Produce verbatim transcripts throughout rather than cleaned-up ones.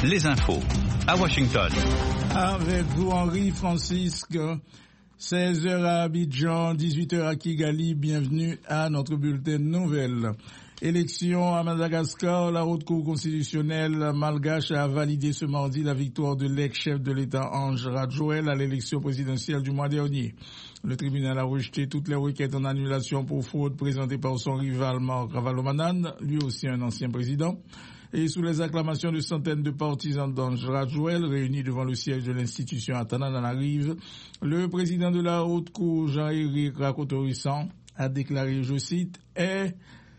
les infos à Washington. Avec vous, Henri Francisque, seize heures à Abidjan, dix-huit heures à Kigali. Bienvenue à notre bulletin de nouvelles. Élection à Madagascar, la haute cour constitutionnelle malgache a validé ce mardi la victoire de l'ex-chef de l'État Ange Radjoel à l'élection présidentielle du mois dernier. Le tribunal a rejeté toutes les requêtes en annulation pour fraude présentées par son rival Marc Ravalomanane, lui aussi un ancien président. Et sous les acclamations de centaines de partisans d'Ange Radjoel réunis devant le siège de l'institution à Tananarive, le président de la haute cour, Jean-Éric Rakotorissan, a déclaré, je cite, est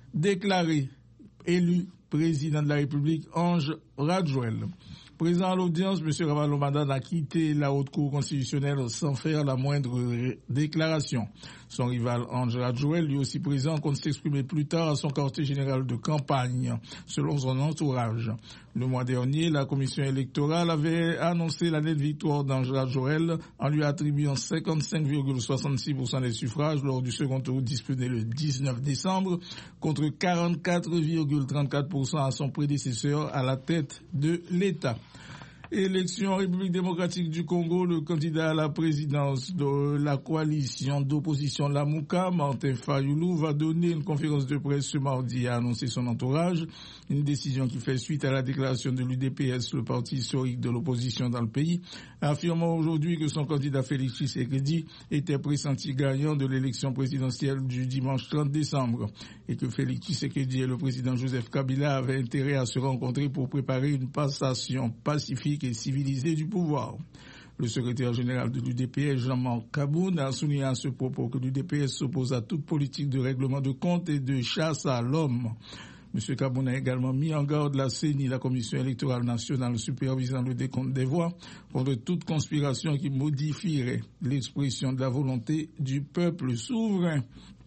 déclaré élu président de la République Ange Radjoel. Présent à l'audience, M. Ravalomanane a quitté la haute cour constitutionnelle sans faire la moindre déclaration. Son rival Ange Radjoel, lui aussi présent, compte s'exprimer plus tard à son quartier général de campagne, selon son entourage. Le mois dernier, la commission électorale avait annoncé la nette victoire d'Ange Radjoel en lui attribuant cinquante-cinq virgule soixante-six pour cent des suffrages lors du second tour disputé le dix-neuf décembre, contre quarante-quatre virgule trente-quatre pour cent à son prédécesseur à la tête de l'État. Élection en République démocratique du Congo, le candidat à la présidence de la coalition d'opposition Lamuka, Martin Fayoulou, va donner une conférence de presse ce mardi, a annoncé son entourage. Une décision qui fait suite à la déclaration de l'U D P S, le parti historique de l'opposition dans le pays, affirmant aujourd'hui que son candidat Félix Tshisekedi était pressenti gagnant de l'élection présidentielle du dimanche trente décembre et que Félix Tshisekedi et le président Joseph Kabila avaient intérêt à se rencontrer pour préparer une passation pacifique et civilisée du pouvoir. Le secrétaire général de l'U D P S, Jean-Marc Kaboun, a souligné à ce propos que l'U D P S s'oppose à toute politique de règlement de compte et de chasse à l'homme. M. Kaboun a également mis en garde la C E N I, la Commission électorale nationale supervisant le décompte des voix, contre toute conspiration qui modifierait l'expression de la volonté du peuple souverain.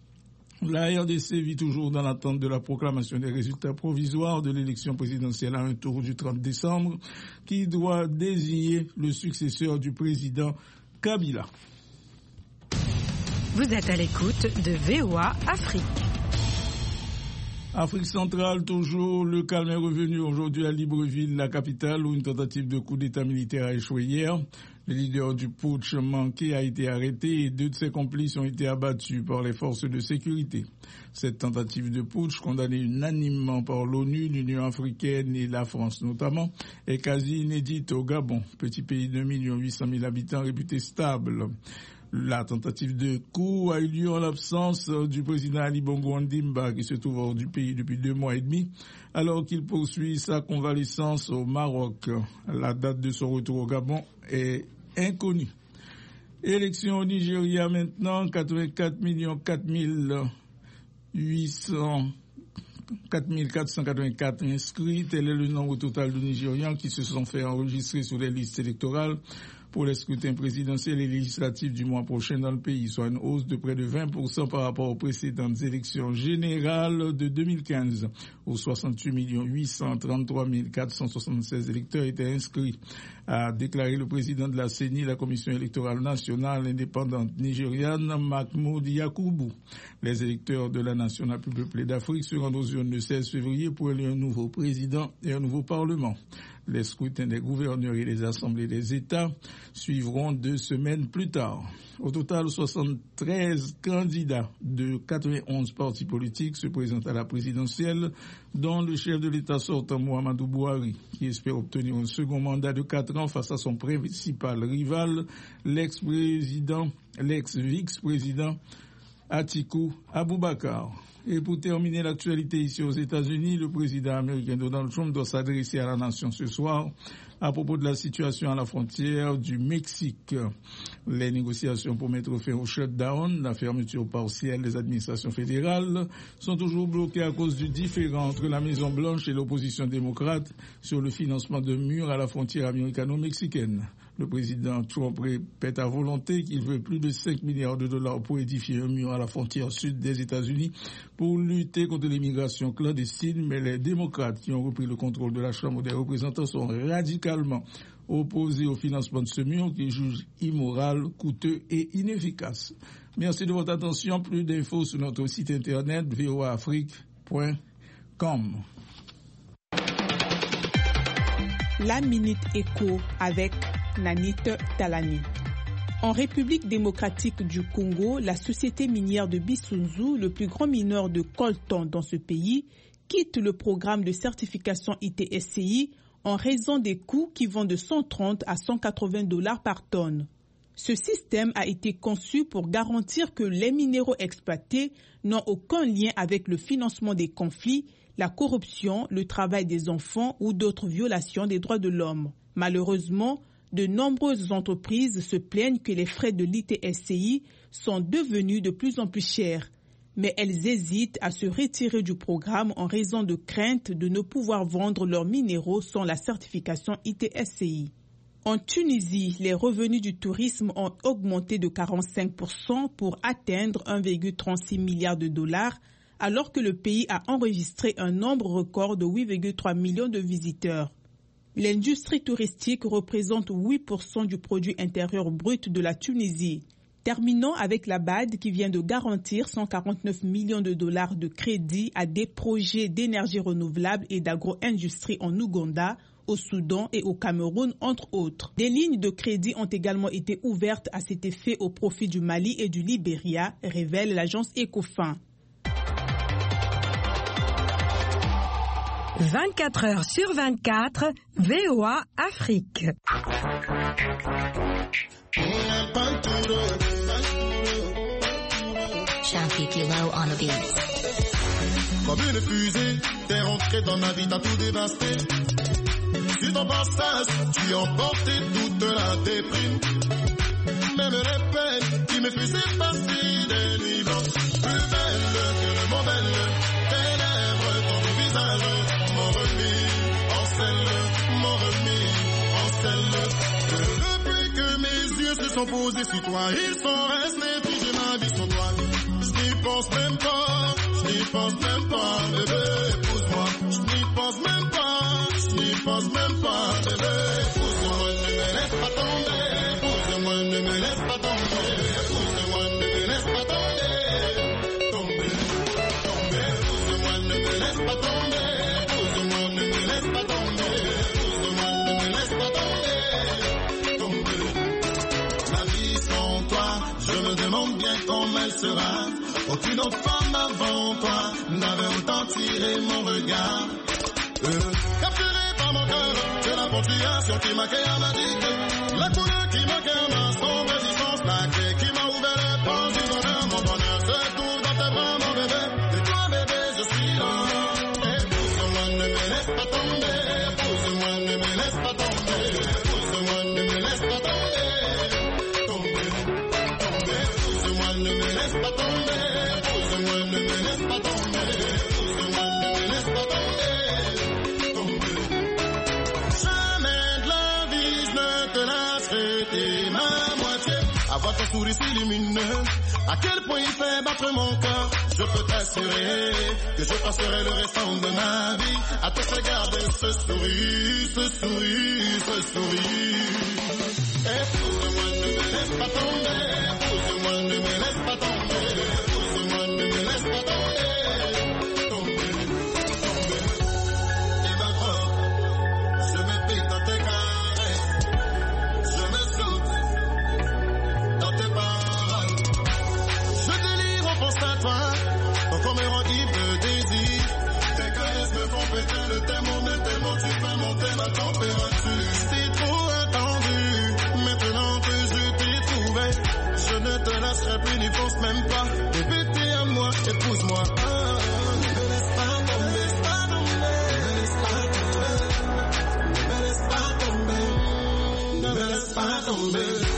La R D C vit toujours dans l'attente de la proclamation des résultats provisoires de l'élection présidentielle à un tour du trente décembre, qui doit désigner le successeur du président Kabila. Vous êtes à l'écoute de V O A Afrique. Afrique centrale, toujours, le calme est revenu aujourd'hui à Libreville, la capitale, où une tentative de coup d'État militaire a échoué hier. Le leader du putsch manqué a été arrêté et deux de ses complices ont été abattus par les forces de sécurité. Cette tentative de putsch, condamnée unanimement par l'ONU, l'Union africaine et la France notamment, est quasi inédite au Gabon, petit pays d'un million huit cent mille habitants réputé stable. La tentative de coup a eu lieu en l'absence du président Ali Bongo Ondimba, qui se trouve hors du pays depuis deux mois et demi, alors qu'il poursuit sa convalescence au Maroc. La date de son retour au Gabon est inconnue. Élection au Nigeria maintenant, quatre-vingt-quatre millions quatre mille huit cents quatre mille quatre cent quatre-vingt-quatre inscrits. Tel est le nombre total de Nigérians qui se sont fait enregistrer sur les listes électorales pour les scrutins présidentiels et législatifs du mois prochain dans le pays, soit une hausse de près de vingt pour cent par rapport aux précédentes élections générales de deux mille quinze, où soixante-huit millions huit cent trente-trois mille quatre cent soixante-seize électeurs étaient inscrits, a déclaré le président de la C E N I, la Commission électorale nationale indépendante nigériane, Mahmoud Yakubu. Les électeurs de la nation la plus peuplée d'Afrique se rendent aux urnes le seize février pour élire un nouveau président et un nouveau parlement. Les scrutins des gouverneurs et des assemblées des États suivront deux semaines plus tard. Au total, soixante-treize candidats de quatre-vingt-onze partis politiques se présentent à la présidentielle, dont le chef de l'État sortant Muhammadu Buhari, qui espère obtenir un second mandat de quatre ans face à son principal rival, l'ex-président, l'ex-vice-président Atiku Abubakar. Et pour terminer l'actualité ici aux États-Unis, le président américain Donald Trump doit s'adresser à la nation ce soir à propos de la situation à la frontière du Mexique. Les négociations pour mettre fin au shutdown, la fermeture partielle des administrations fédérales, sont toujours bloquées à cause du différend entre la Maison-Blanche et l'opposition démocrate sur le financement de murs à la frontière américano-mexicaine. Le président Trump répète à volonté qu'il veut plus de cinq milliards de dollars pour édifier un mur à la frontière sud des États-Unis pour lutter contre l'immigration clandestine, mais les démocrates qui ont repris le contrôle de la Chambre des représentants sont radicalement opposés au financement de ce mur qu'ils jugent immoral, coûteux et inefficace. Merci de votre attention. Plus d'infos sur notre site internet v o a afrique point com. La Minute Éco avec Nanit Talani. En République démocratique du Congo, la société minière de Bissouzou, le plus grand mineur de coltan dans ce pays, quitte le programme de certification I T S C I en raison des coûts qui vont de cent trente à cent quatre-vingts dollars par tonne. Ce système a été conçu pour garantir que les minéraux exploités n'ont aucun lien avec le financement des conflits, la corruption, le travail des enfants ou d'autres violations des droits de l'homme. Malheureusement, de nombreuses entreprises se plaignent que les frais de l'I T S C I sont devenus de plus en plus chers. Mais elles hésitent à se retirer du programme en raison de crainte de ne pouvoir vendre leurs minéraux sans la certification I T S C I. En Tunisie, les revenus du tourisme ont augmenté de quarante-cinq pour cent pour atteindre un virgule trente-six milliard de dollars, alors que le pays a enregistré un nombre record de huit virgule trois millions de visiteurs. L'industrie touristique représente huit pour cent du produit intérieur brut de la Tunisie. Terminons avec la B A D qui vient de garantir cent quarante-neuf millions de dollars de crédit à des projets d'énergie renouvelable et d'agro-industrie en Ouganda, au Soudan et au Cameroun, entre autres. Des lignes de crédit ont également été ouvertes à cet effet au profit du Mali et du Libéria, révèle l'agence Ecofin. vingt-quatre heures sur vingt-quatre, V O A Afrique. Shanky Kilo on the beat. Comme une fusée, t'es rentré dans ma vie, t'as tout dévasté. Sur ton passage, tu as emporté toute la déprime. Même les peines qui me faisaient passer des nuits blanches. Plus belle que le mot belle, tes lèvres, ton visage m'ont remis en selle, m'ont remis en selle. Depuis que mes yeux se sont posés sur toi, ils sont restés figés ma vie sur toi. Je n'y pense même pas, je n'y pense même pas, bébé, épouse-moi. Je n'y pense même pas, je n'y pense même pas, bébé, épouse-moi. Ne me laisse pas tomber, épouse-moi, ne me laisse pas tomber, épouse-moi, ne me laisse pas tomber, tomber, tomber, épouse-moi, ne me laisse pas tomber, épouse-moi, ne me laisse pas tomber, épouse-moi, ne me laisse pas tomber, tomber. La vie sans toi, je me demande bien comment elle sera. Aucune autre femme avant toi n'avait autant tiré mon regard. Euh, capturé par mon cœur, c'est la ponctuation qui m'a créé à ma dictée. La couleur qui m'a créé à ma sombre résistance. La clé qui m'a ouvert les portes du bonheur. Mon bonheur se trouve dans tes bras, mon bébé. Et toi, bébé, je suis là. Épouse-moi, ne me laisse pas tomber. Épouse-moi, ne me laisse pas tomber. Épouse-moi, ne me laisse pas tomber. Tomber, tomber. Épouse-moi, ne me laisse pas tomber. Épouse-moi, ne me laisse pas tomber. Épouse-moi, ne me laisse pas tomber. Tomber. Jamais de la vie, je ne te lâcherai, t'es ma moitié. Avoir ton sourire si lumineux, à quel point il fait battre mon cœur. Je peux t'assurer que je passerai le restant de ma vie à te faire garder ce sourire, ce sourire, ce sourire. Épouse-moi, ne me laisse pas tomber. Épouse-moi, ne me laisse pas tomber. Épouse-moi, ne me laisse pas tomber. Tomber, tomber. Et ma robe, je me pique dans tes caresses. Je me souffle dans tes paroles. Je délire en pensant à toi. Ton corps me rend ivre de désir. Tes caresses me font péter le thermomètre. Tellement tu fais monter ma température. C'est trop attendu. Maintenant que je t'ai trouvé, je ne te lâcherai plus, n'y pense même pas. Bébé, t'es à moi, épouse-moi. Ah, ne me laisse pas tomber, pas tomber. Ne me laisse pas tomber, ne me laisse pas tomber. Ne me laisse pas tomber.